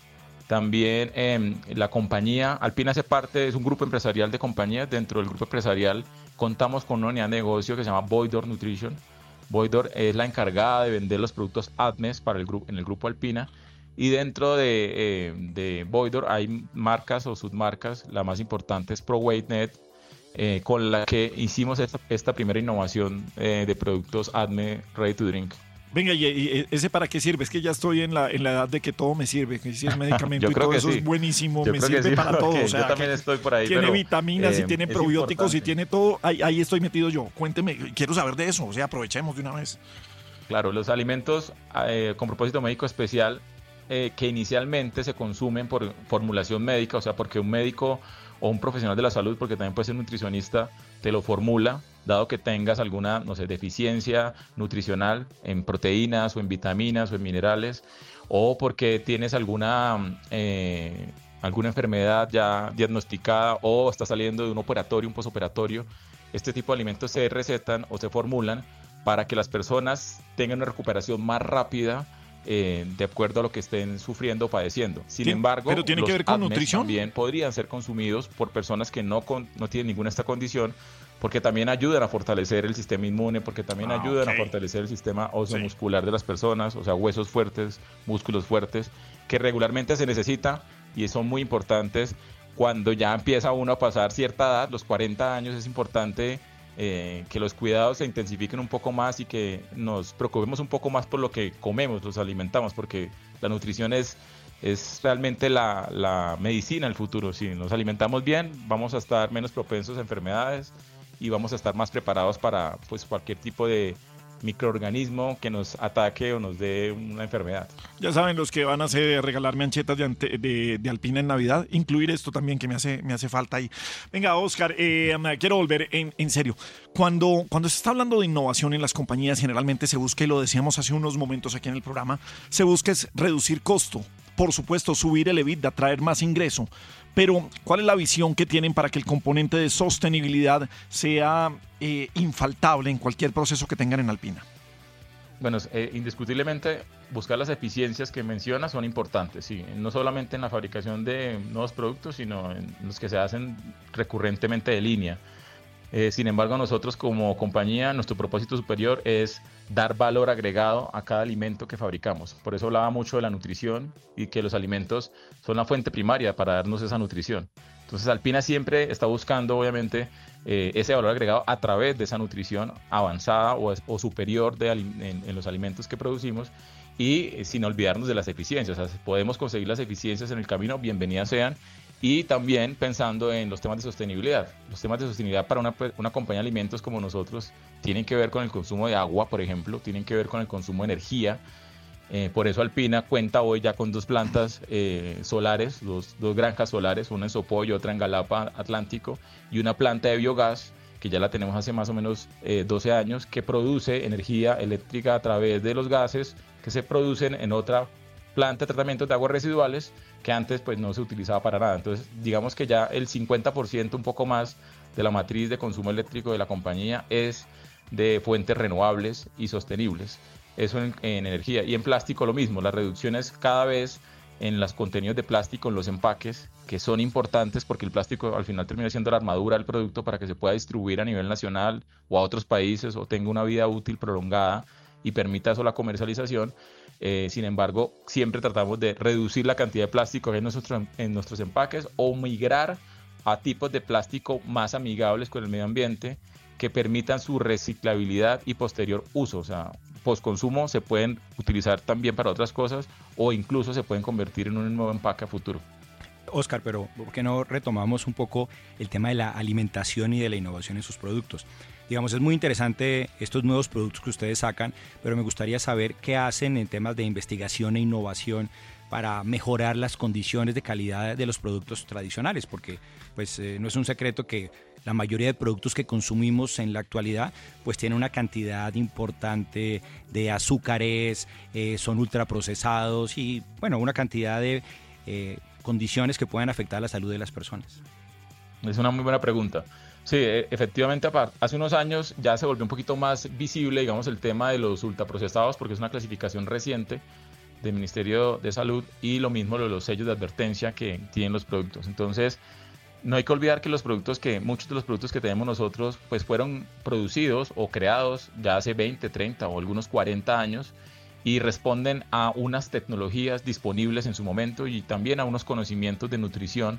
También la compañía, Alpina hace parte, es un grupo empresarial de compañías. Dentro del grupo empresarial contamos con una unidad de negocio que se llama Boydor Nutrition. Boydor es la encargada de vender los productos ADMES en el grupo Alpina. Y dentro de Boydor hay marcas o submarcas. La más importante es ProWeightNet, con la que hicimos esta primera innovación de productos ADME Ready to Drink. Venga, ¿y ese para qué sirve? Es que ya estoy en la edad de que todo me sirve, que si es medicamento y todo eso sí. Es buenísimo, me sirve para todo. Okay, o sea, yo también estoy por ahí. Tiene vitaminas y tiene probióticos importante. y tiene todo. Ahí estoy metido yo. Cuénteme, quiero saber de eso, o sea, aprovechemos de una vez. Claro, los alimentos con propósito médico especial que inicialmente se consumen por formulación médica, o sea, porque un médico o un profesional de la salud, porque también puede ser nutricionista, te lo formula, dado que tengas alguna, no sé, deficiencia nutricional en proteínas o en vitaminas o en minerales, o porque tienes alguna alguna enfermedad ya diagnosticada o está saliendo de un operatorio, un posoperatorio, este tipo de alimentos se recetan o se formulan para que las personas tengan una recuperación más rápida de acuerdo a lo que estén sufriendo o padeciendo. Sin embargo, ¿pero tiene que ver con nutrición? También podrían ser consumidos por personas que no tienen ninguna esta condición, porque también ayudan a fortalecer el sistema inmune, porque también ayudan a fortalecer el sistema óseo-muscular de las personas, o sea, huesos fuertes, músculos fuertes, que regularmente se necesita y son muy importantes cuando ya empieza uno a pasar cierta edad, los 40 años. Es importante que los cuidados se intensifiquen un poco más y que nos preocupemos un poco más por lo que comemos, los alimentamos, porque la nutrición es realmente la medicina del futuro. Si nos alimentamos bien, vamos a estar menos propensos a enfermedades y vamos a estar más preparados para pues cualquier tipo de microorganismo que nos ataque o nos dé una enfermedad. Ya saben, los que van a regalarme anchetas de Alpina en Navidad, incluir esto también que me hace falta ahí. Venga, Oscar, quiero volver en serio. Cuando se está hablando de innovación en las compañías, generalmente se busca, y lo decíamos hace unos momentos aquí en el programa, se busca es reducir costo. Por supuesto, subir el EBITDA, traer más ingreso. Pero, ¿cuál es la visión que tienen para que el componente de sostenibilidad sea infaltable en cualquier proceso que tengan en Alpina? Bueno, indiscutiblemente buscar las eficiencias que mencionas son importantes, sí, no solamente en la fabricación de nuevos productos, sino en los que se hacen recurrentemente de línea. Sin embargo, nosotros como compañía, nuestro propósito superior es dar valor agregado a cada alimento que fabricamos. Por eso hablaba mucho de la nutrición y que los alimentos son la fuente primaria para darnos esa nutrición. Entonces, Alpina siempre está buscando, obviamente, ese valor agregado a través de esa nutrición avanzada o superior en los alimentos que producimos, y sin olvidarnos de las eficiencias. O sea, podemos conseguir las eficiencias en el camino, bienvenidas sean. Y también pensando en los temas de sostenibilidad. Los temas de sostenibilidad para una compañía de alimentos como nosotros tienen que ver con el consumo de agua, por ejemplo, tienen que ver con el consumo de energía. Por eso Alpina cuenta hoy ya con 2 plantas solares, dos granjas solares, una en Sopó y otra en Galapa Atlántico, y una planta de biogás que ya la tenemos hace más o menos 12 años, que produce energía eléctrica a través de los gases que se producen en otra planta de tratamiento de aguas residuales que antes pues no se utilizaba para nada. Entonces digamos que ya el 50%, un poco más, de la matriz de consumo eléctrico de la compañía es de fuentes renovables y sostenibles. Eso en energía. Y en plástico lo mismo, las reducciones cada vez en los contenidos de plástico en los empaques, que son importantes porque el plástico al final termina siendo la armadura del producto para que se pueda distribuir a nivel nacional o a otros países o tenga una vida útil prolongada y permita eso la comercialización. Sin embargo, siempre tratamos de reducir la cantidad de plástico en nuestros empaques o migrar a tipos de plástico más amigables con el medio ambiente que permitan su reciclabilidad y posterior uso. O sea, postconsumo se pueden utilizar también para otras cosas o incluso se pueden convertir en un nuevo empaque a futuro. Oscar, pero ¿por qué no retomamos un poco el tema de la alimentación y de la innovación en sus productos? Digamos, es muy interesante estos nuevos productos que ustedes sacan, pero me gustaría saber qué hacen en temas de investigación e innovación para mejorar las condiciones de calidad de los productos tradicionales, porque pues no es un secreto que la mayoría de productos que consumimos en la actualidad pues tienen una cantidad importante de azúcares, son ultraprocesados y bueno, una cantidad de condiciones que pueden afectar la salud de las personas. Es una muy buena pregunta. Sí, efectivamente, hace unos años ya se volvió un poquito más visible, digamos, el tema de los ultraprocesados, porque es una clasificación reciente del Ministerio de Salud, y lo mismo de los sellos de advertencia que tienen los productos. Entonces, no hay que olvidar que muchos de los productos que tenemos nosotros pues fueron producidos o creados ya hace 20, 30 o algunos 40 años y responden a unas tecnologías disponibles en su momento y también a unos conocimientos de nutrición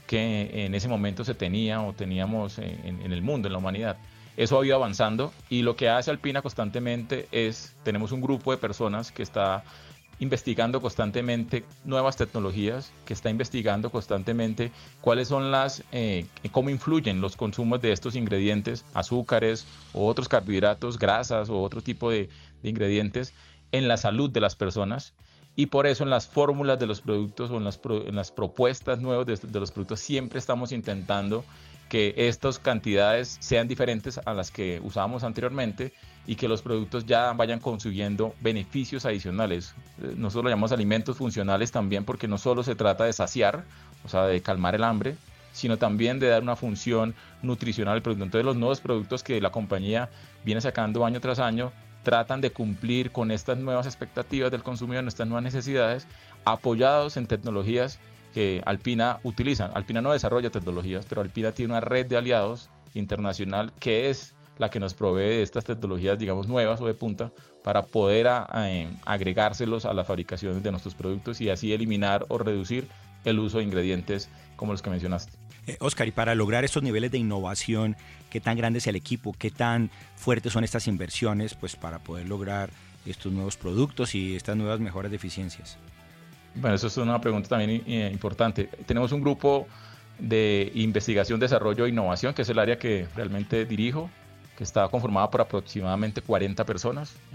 que en ese momento se tenía o teníamos en el mundo, en la humanidad. Eso ha ido avanzando y lo que hace Alpina constantemente tenemos un grupo de personas que está investigando constantemente nuevas tecnologías, que está investigando constantemente cuáles son cómo influyen los consumos de estos ingredientes, azúcares o otros carbohidratos, grasas o otro tipo de ingredientes en la salud de las personas. Y por eso en las fórmulas de los productos o en las propuestas nuevas de los productos siempre estamos intentando que estas cantidades sean diferentes a las que usábamos anteriormente y que los productos ya vayan consiguiendo beneficios adicionales. Nosotros lo llamamos alimentos funcionales también, porque no solo se trata de saciar, o sea, de calmar el hambre, sino también de dar una función nutricional al producto. Entonces los nuevos productos que la compañía viene sacando año tras año tratan de cumplir con estas nuevas expectativas del consumidor, estas nuevas necesidades, apoyados en tecnologías que Alpina utiliza. Alpina no desarrolla tecnologías, pero Alpina tiene una red de aliados internacional que es la que nos provee de estas tecnologías, digamos, nuevas o de punta, para poder agregárselos a las fabricaciones de nuestros productos y así eliminar o reducir el uso de ingredientes como los que mencionaste. Oscar, y para lograr estos niveles de innovación, ¿qué tan grande es el equipo? ¿Qué tan fuertes son estas inversiones, pues, para poder lograr estos nuevos productos y estas nuevas mejoras de eficiencias? Bueno, eso es una pregunta también importante. Tenemos un grupo de investigación, desarrollo e innovación, que es el área que realmente dirijo, que está conformada por aproximadamente 40 personas. En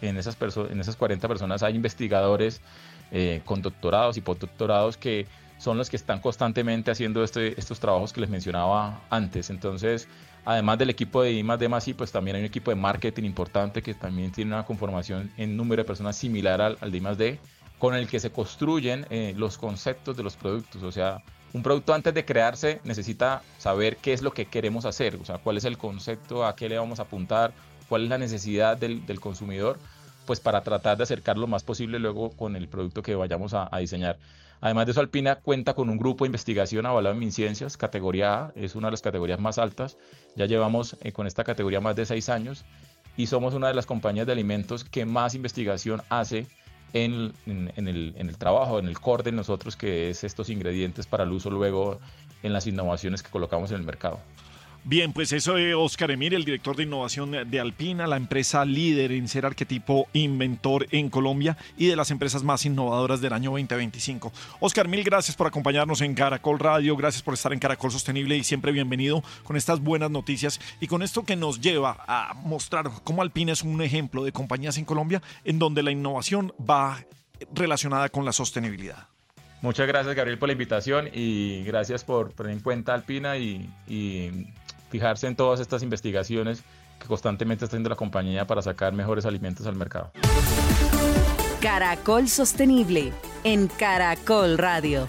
esas 40 personas hay investigadores con doctorados y postdoctorados que son los que están constantemente haciendo estos trabajos que les mencionaba antes. Entonces, además del equipo de I+D+I, pues también hay un equipo de marketing importante que también tiene una conformación en número de personas similar al de I+D, con el que se construyen los conceptos de los productos. O sea, un producto antes de crearse necesita saber qué es lo que queremos hacer, o sea, cuál es el concepto, a qué le vamos a apuntar, cuál es la necesidad del consumidor, pues para tratar de acercar lo más posible luego con el producto que vayamos a diseñar. Además de eso, Alpina cuenta con un grupo de investigación avalado en MinCiencias, categoría A, es una de las categorías más altas. Ya llevamos con esta categoría más de 6 años y somos una de las compañías de alimentos que más investigación hace en el trabajo, en el core de nosotros, que es estos ingredientes para el uso luego en las innovaciones que colocamos en el mercado. Bien, pues eso es Oscar Emir, el director de innovación de Alpina, la empresa líder en ser arquetipo inventor en Colombia y de las empresas más innovadoras del año 2025. Oscar, mil gracias por acompañarnos en Caracol Radio, gracias por estar en Caracol Sostenible y siempre bienvenido con estas buenas noticias y con esto que nos lleva a mostrar cómo Alpina es un ejemplo de compañías en Colombia en donde la innovación va relacionada con la sostenibilidad. Muchas gracias, Gabriel, por la invitación y gracias por tener en cuenta Alpina y fijarse en todas estas investigaciones que constantemente está haciendo la compañía para sacar mejores alimentos al mercado. Caracol Sostenible en Caracol Radio.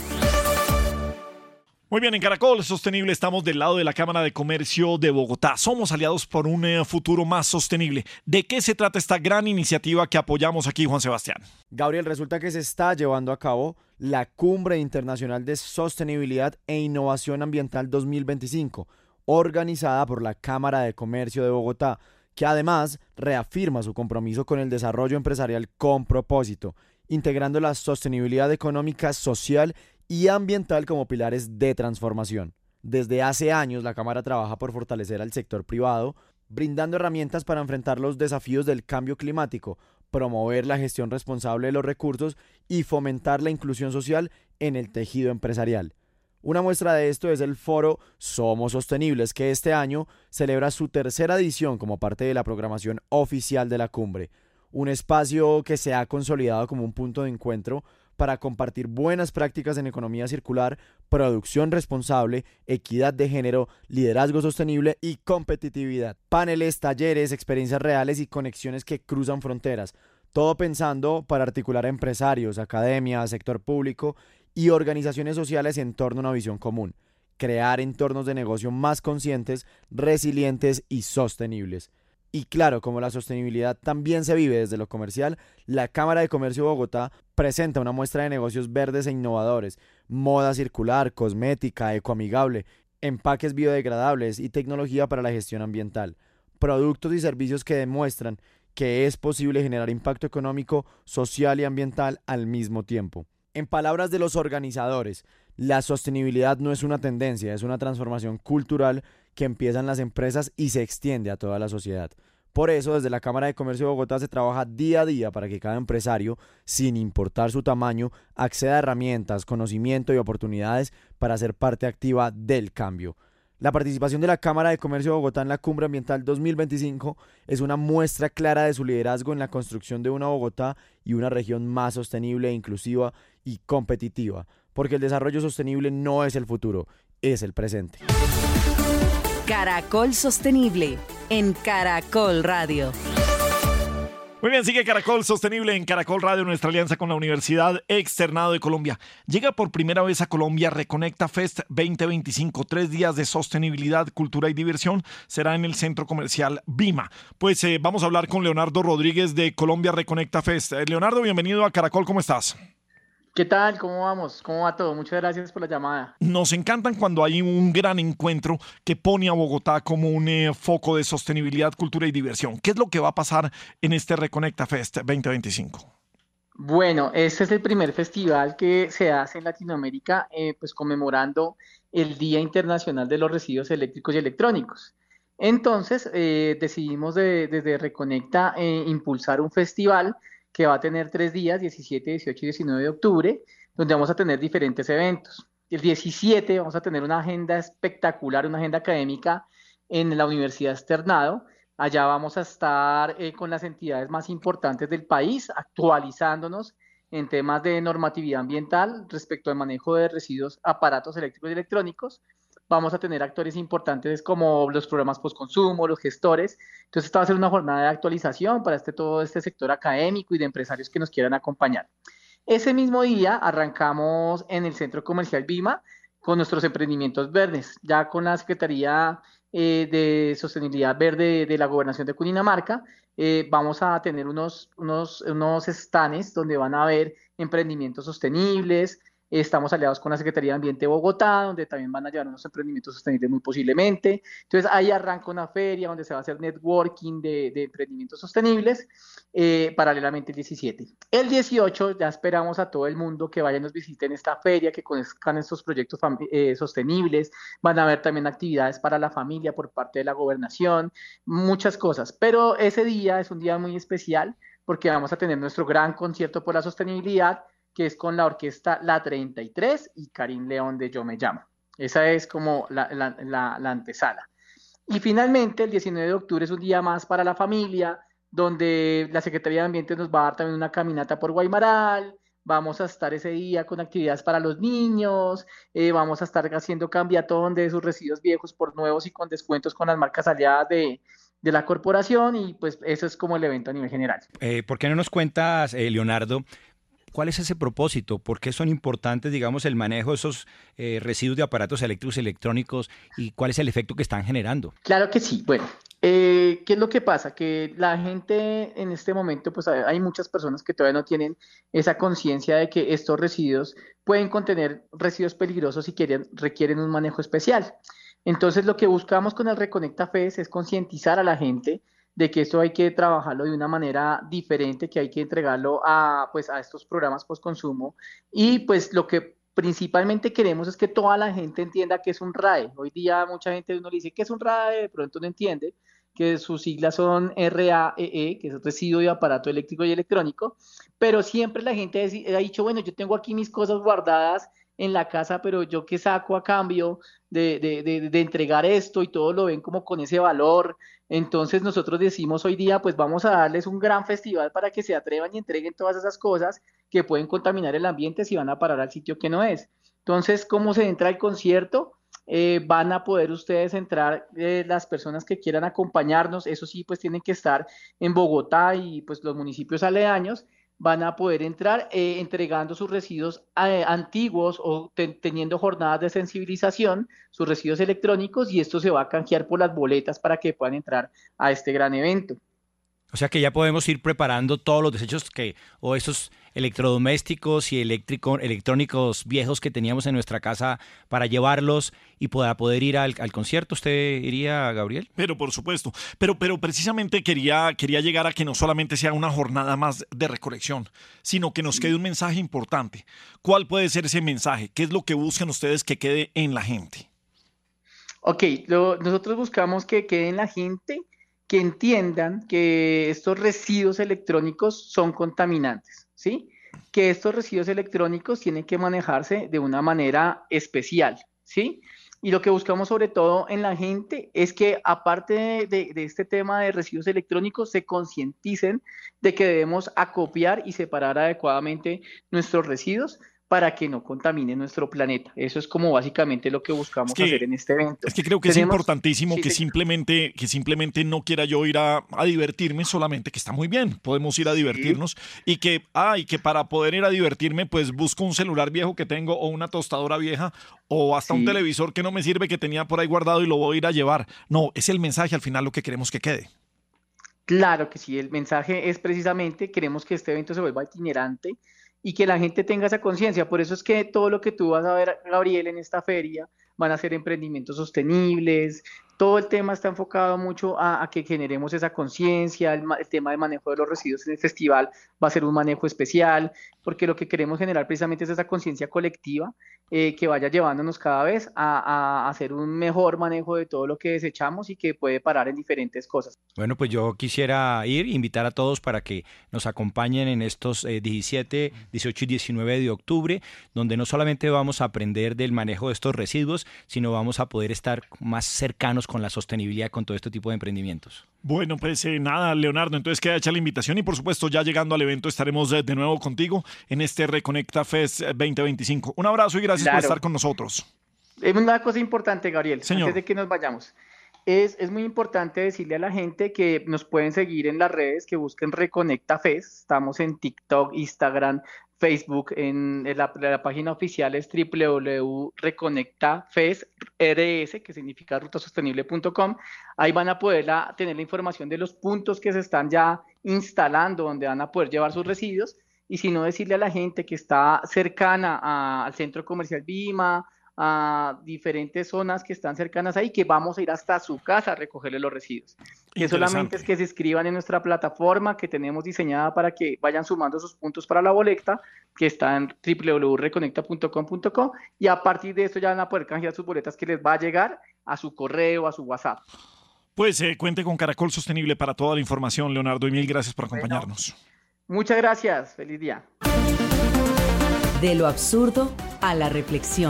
Muy bien, en Caracol Sostenible estamos del lado de la Cámara de Comercio de Bogotá. Somos aliados por un futuro más sostenible. ¿De qué se trata esta gran iniciativa que apoyamos aquí, Juan Sebastián? Gabriel, resulta que se está llevando a cabo la Cumbre Internacional de Sostenibilidad e Innovación Ambiental 2025, organizada por la Cámara de Comercio de Bogotá, que además reafirma su compromiso con el desarrollo empresarial con propósito, integrando la sostenibilidad económica, social y ambiental como pilares de transformación. Desde hace años, la Cámara trabaja por fortalecer al sector privado, brindando herramientas para enfrentar los desafíos del cambio climático, promover la gestión responsable de los recursos y fomentar la inclusión social en el tejido empresarial. Una muestra de esto es el foro Somos Sostenibles, que este año celebra su tercera edición como parte de la programación oficial de la cumbre. Un espacio que se ha consolidado como un punto de encuentro para compartir buenas prácticas en economía circular, producción responsable, equidad de género, liderazgo sostenible y competitividad. Paneles, talleres, experiencias reales y conexiones que cruzan fronteras. Todo pensando para articular a empresarios, academia, sector público y organizaciones sociales en torno a una visión común. Crear entornos de negocio más conscientes, resilientes y sostenibles. Y claro, como la sostenibilidad también se vive desde lo comercial, la Cámara de Comercio de Bogotá presenta una muestra de negocios verdes e innovadores, moda circular, cosmética, ecoamigable, empaques biodegradables y tecnología para la gestión ambiental. Productos y servicios que demuestran que es posible generar impacto económico, social y ambiental al mismo tiempo. En palabras de los organizadores, la sostenibilidad no es una tendencia, es una transformación cultural que empieza en las empresas y se extiende a toda la sociedad. Por eso, desde la Cámara de Comercio de Bogotá se trabaja día a día para que cada empresario, sin importar su tamaño, acceda a herramientas, conocimiento y oportunidades para ser parte activa del cambio. La participación de la Cámara de Comercio de Bogotá en la Cumbre Ambiental 2025 es una muestra clara de su liderazgo en la construcción de una Bogotá y una región más sostenible, inclusiva y competitiva, porque el desarrollo sostenible no es el futuro, es el presente. Caracol Sostenible en Caracol Radio. Muy bien, sigue Caracol Sostenible en Caracol Radio, nuestra alianza con la Universidad Externado de Colombia. Llega por primera vez a Colombia Reconecta Fest 2025, 3 días de sostenibilidad, cultura y diversión. Será en el Centro Comercial Vima. Pues vamos a hablar con Leonardo Rodríguez de Colombia Reconecta Fest. Leonardo, bienvenido a Caracol, ¿cómo estás? ¿Qué tal? ¿Cómo vamos? ¿Cómo va todo? Muchas gracias por la llamada. Nos encantan cuando hay un gran encuentro que pone a Bogotá como un foco de sostenibilidad, cultura y diversión. ¿Qué es lo que va a pasar en este Reconecta Fest 2025? Bueno, este es el primer festival que se hace en Latinoamérica, pues conmemorando el Día Internacional de los Residuos Eléctricos y Electrónicos. Entonces, decidimos desde Reconecta impulsar un festival que va a tener 3 días, 17, 18 y 19 de octubre, donde vamos a tener diferentes eventos. El 17 vamos a tener una agenda espectacular, una agenda académica en la Universidad Externado. Allá vamos a estar con las entidades más importantes del país, actualizándonos en temas de normatividad ambiental respecto al manejo de residuos, aparatos eléctricos y electrónicos. Vamos a tener actores importantes como los programas postconsumo, los gestores. Entonces, esta va a ser una jornada de actualización para todo este sector académico y de empresarios que nos quieran acompañar. Ese mismo día arrancamos en el Centro Comercial Vima con nuestros emprendimientos verdes, ya con la Secretaría de Sostenibilidad Verde de la Gobernación de Cundinamarca. Vamos a tener unos stands donde van a haber emprendimientos sostenibles. Estamos aliados con la Secretaría de Ambiente de Bogotá, donde también van a llevar unos emprendimientos sostenibles muy posiblemente. Entonces, ahí arranca una feria donde se va a hacer networking de emprendimientos sostenibles, paralelamente el 17. El 18 ya esperamos a todo el mundo que vayan y nos visiten esta feria, que conozcan estos proyectos sostenibles. Van a haber también actividades para la familia por parte de la gobernación, muchas cosas. Pero ese día es un día muy especial porque vamos a tener nuestro gran concierto por la sostenibilidad, que es con la orquesta La 33 y Karim León de Yo Me Llamo. Esa es como la antesala. Y finalmente, el 19 de octubre es un día más para la familia, donde la Secretaría de Ambiente nos va a dar también una caminata por Guaymaral. Vamos a estar ese día con actividades para los niños, vamos a estar haciendo cambiatón de sus residuos viejos por nuevos y con descuentos con las marcas aliadas de la corporación, y pues eso es como el evento a nivel general. ¿Por qué no nos cuentas, Leonardo, cuál es ese propósito? ¿Por qué son importantes, digamos, el manejo de esos residuos de aparatos eléctricos y electrónicos y cuál es el efecto que están generando? Claro que sí. Bueno, ¿qué es lo que pasa? Que la gente en este momento, pues hay muchas personas que todavía no tienen esa conciencia de que estos residuos pueden contener residuos peligrosos y requieren un manejo especial. Entonces, lo que buscamos con el Reconecta Fest es concientizar a la gente de que esto hay que trabajarlo de una manera diferente, que hay que entregarlo a estos programas postconsumo. Y pues lo que principalmente queremos es que toda la gente entienda que es un RAE. Hoy día mucha gente uno le dice que es un RAE, de pronto no entiende que sus siglas son RAEE, que es residuo de aparato eléctrico y electrónico, pero siempre la gente ha dicho, bueno, yo tengo aquí mis cosas guardadas en la casa, pero yo qué saco a cambio de entregar esto, y todo lo ven como con ese valor. Entonces nosotros decimos hoy día, pues vamos a darles un gran festival para que se atrevan y entreguen todas esas cosas que pueden contaminar el ambiente si van a parar al sitio que no es. Entonces, ¿cómo se entra al concierto? Van a poder ustedes entrar, las personas que quieran acompañarnos, eso sí, pues tienen que estar en Bogotá y pues los municipios aledaños. Van a poder entrar entregando sus residuos antiguos o teniendo jornadas de sensibilización, sus residuos electrónicos, y esto se va a canjear por las boletas para que puedan entrar a este gran evento. O sea que ya podemos ir preparando todos los desechos o esos electrodomésticos y electrónicos viejos que teníamos en nuestra casa para llevarlos y poder ir al concierto. ¿Usted iría, Gabriel? Pero por supuesto. Pero precisamente quería llegar a que no solamente sea una jornada más de recolección, sino que nos quede un mensaje importante. ¿Cuál puede ser ese mensaje? ¿Qué es lo que buscan ustedes que quede en la gente? Ok, nosotros buscamos que quede en la gente, que entiendan que estos residuos electrónicos son contaminantes, ¿sí? Que estos residuos electrónicos tienen que manejarse de una manera especial, ¿sí? Y lo que buscamos sobre todo en la gente es que, aparte de este tema de residuos electrónicos, se concienticen de que debemos acopiar y separar adecuadamente nuestros residuos para que no contamine nuestro planeta. Eso es como básicamente lo que buscamos hacer en este evento. Es que creo que es importantísimo que simplemente no quiera yo ir a divertirme solamente, que está muy bien, podemos ir a divertirnos, y que para poder ir a divertirme, pues busco un celular viejo que tengo o una tostadora vieja o hasta un televisor que no me sirve que tenía por ahí guardado y lo voy a ir a llevar. No, es el mensaje al final lo que queremos que quede. Claro que sí, el mensaje es precisamente, queremos que este evento se vuelva itinerante y que la gente tenga esa conciencia. Por eso es que todo lo que tú vas a ver, Gabriel, en esta feria van a ser emprendimientos sostenibles. Todo el tema está enfocado mucho a que generemos esa conciencia. El tema de manejo de los residuos en el festival va a ser un manejo especial, porque lo que queremos generar precisamente es esa conciencia colectiva que vaya llevándonos cada vez a hacer un mejor manejo de todo lo que desechamos y que puede parar en diferentes cosas. Bueno, pues yo quisiera invitar a todos para que nos acompañen en estos 17, 18 y 19 de octubre, donde no solamente vamos a aprender del manejo de estos residuos, sino vamos a poder estar más cercanos con la sostenibilidad, con todo este tipo de emprendimientos. Bueno, pues nada, Leonardo, entonces queda hecha la invitación y por supuesto ya llegando al evento estaremos de nuevo contigo en este Reconecta Fest 2025. Un abrazo y gracias por estar con nosotros. Una cosa importante, Gabriel, Señor. Antes de que nos vayamos. Es muy importante decirle a la gente que nos pueden seguir en las redes, que busquen Reconecta Fest. Estamos en TikTok, Instagram, Facebook. En la página oficial es www.reconectafest.rs, que significa rutasostenible.com. Ahí van a poder tener la información de los puntos que se están ya instalando, donde van a poder llevar sus residuos. Y si no, decirle a la gente que está cercana al Centro Comercial Vima, a diferentes zonas que están cercanas ahí, que vamos a ir hasta su casa a recogerle los residuos. Que solamente es que se inscriban en nuestra plataforma que tenemos diseñada para que vayan sumando sus puntos para la boleta, que está en www.reconecta.com.co, y a partir de esto ya van a poder canjear sus boletas que les va a llegar a su correo, a su WhatsApp. Pues cuente con Caracol Sostenible para toda la información, Leonardo, y mil gracias por acompañarnos. Muchas gracias, feliz día. De lo absurdo a la reflexión.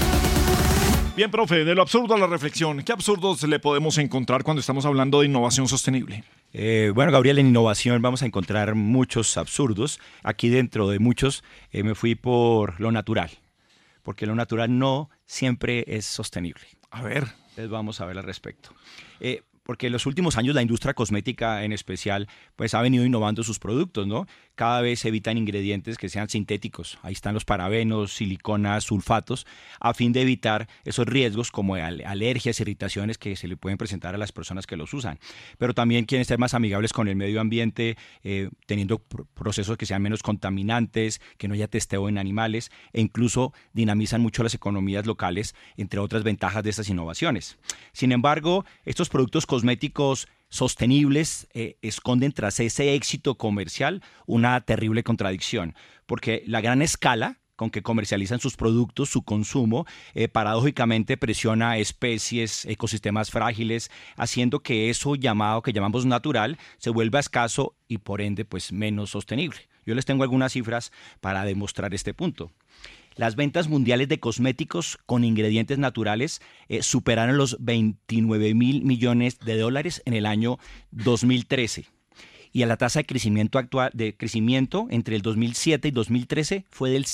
Bien, profe, de lo absurdo a la reflexión, ¿qué absurdos le podemos encontrar cuando estamos hablando de innovación sostenible? Bueno, Gabriel, en innovación vamos a encontrar muchos absurdos. Aquí dentro de muchos me fui por lo natural, porque lo natural no siempre es sostenible. A ver. Entonces vamos a ver al respecto. Porque en los últimos años la industria cosmética en especial pues ha venido innovando sus productos, ¿no? Cada vez se evitan ingredientes que sean sintéticos. Ahí están los parabenos, siliconas, sulfatos, a fin de evitar esos riesgos como alergias, irritaciones que se le pueden presentar a las personas que los usan. Pero también quieren ser más amigables con el medio ambiente, teniendo procesos que sean menos contaminantes, que no haya testeo en animales, e incluso dinamizan mucho las economías locales, entre otras ventajas de estas innovaciones. Sin embargo, estos productos cosméticos sostenibles esconden tras ese éxito comercial una terrible contradicción, porque la gran escala con que comercializan sus productos, su consumo, paradójicamente presiona especies, ecosistemas frágiles, haciendo que eso que llamamos natural se vuelva escaso y por ende pues menos sostenible. Yo les tengo algunas cifras para demostrar este punto. Las ventas mundiales de cosméticos con ingredientes naturales superaron los 29 mil millones de dólares en el año 2013. Y la tasa de crecimiento entre el 2007 y 2013 fue del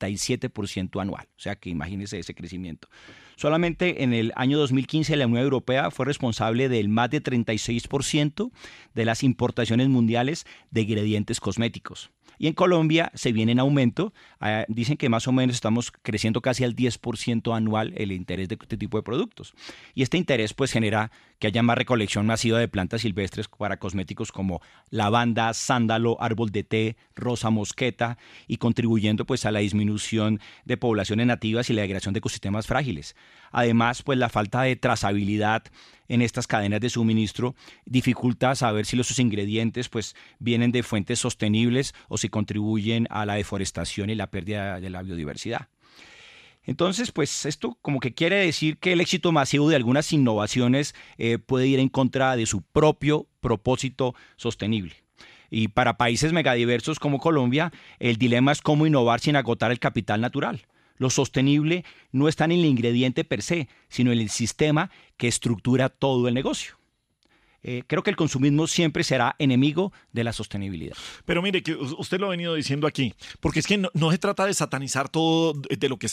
67% anual. O sea que imagínense ese crecimiento. Solamente en el año 2015 la Unión Europea fue responsable del más de 36% de las importaciones mundiales de ingredientes cosméticos. Y en Colombia se viene en aumento. Dicen que más o menos estamos creciendo casi al 10% anual el interés de este tipo de productos. Y este interés pues genera que haya más recolección masiva de plantas silvestres para cosméticos como lavanda, sándalo, árbol de té, rosa mosqueta, y contribuyendo pues a la disminución de poblaciones nativas y la degradación de ecosistemas frágiles. Además, pues la falta de trazabilidad en estas cadenas de suministro dificulta saber si los ingredientes pues vienen de fuentes sostenibles o si contribuyen a la deforestación y la pérdida de la biodiversidad. Entonces, pues esto como que quiere decir que el éxito masivo de algunas innovaciones puede ir en contra de su propio propósito sostenible. Y para países megadiversos como Colombia, el dilema es cómo innovar sin agotar el capital natural. Lo sostenible no está en el ingrediente per se, sino en el sistema que estructura todo el negocio. creo que el consumismo siempre será enemigo de la sostenibilidad. Pero mire, que usted lo ha venido diciendo aquí, porque es que no se trata de satanizar todo de lo que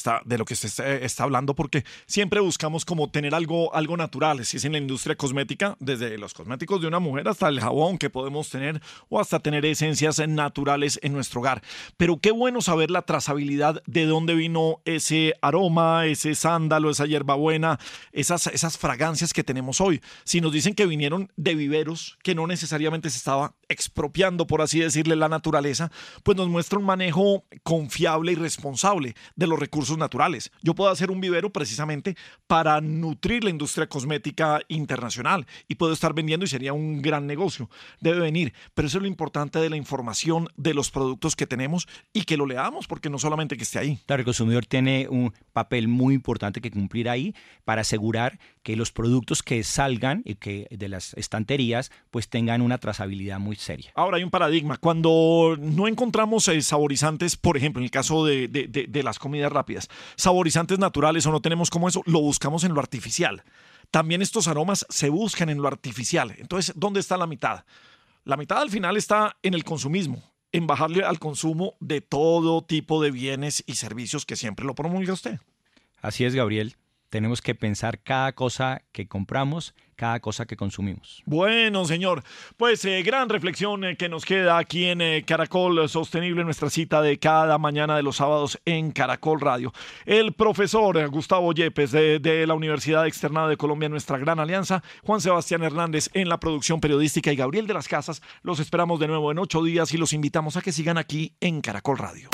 se está hablando, porque siempre buscamos como tener algo natural. Si es en la industria cosmética, desde los cosméticos de una mujer hasta el jabón que podemos tener, o hasta tener esencias naturales en nuestro hogar. Pero qué bueno saber la trazabilidad de dónde vino ese aroma, ese sándalo, esa hierbabuena, esas fragancias que tenemos hoy. Si nos dicen que vinieron de viveros, que no necesariamente se estaba expropiando, por así decirle, la naturaleza, pues nos muestra un manejo confiable y responsable de los recursos naturales. Yo puedo hacer un vivero precisamente para nutrir la industria cosmética internacional y puedo estar vendiendo y sería un gran negocio. Debe venir, pero eso es lo importante de la información de los productos que tenemos y que lo leamos, porque no solamente que esté ahí. Claro, el consumidor tiene un papel muy importante que cumplir ahí para asegurar que los productos que salgan y que de las estanterías pues tengan una trazabilidad muy seria. Ahora hay un paradigma. Cuando no encontramos saborizantes, por ejemplo, en el caso de las comidas rápidas, saborizantes naturales o no tenemos como eso, lo buscamos en lo artificial. También estos aromas se buscan en lo artificial. Entonces, ¿dónde está la mitad? La mitad al final está en el consumismo, en bajarle al consumo de todo tipo de bienes y servicios que siempre lo promulga usted. Así es, Gabriel. Tenemos que pensar cada cosa que compramos, cada cosa que consumimos. Bueno, señor, pues gran reflexión que nos queda aquí en Caracol Sostenible, nuestra cita de cada mañana de los sábados en Caracol Radio. El profesor Gustavo Yepes de la Universidad Externada de Colombia, nuestra gran alianza, Juan Sebastián Hernández en la producción periodística y Gabriel de las Casas. Los esperamos de nuevo en 8 días y los invitamos a que sigan aquí en Caracol Radio.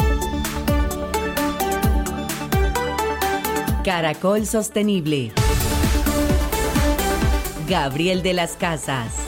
Caracol Sostenible. Gabriel de las Casas.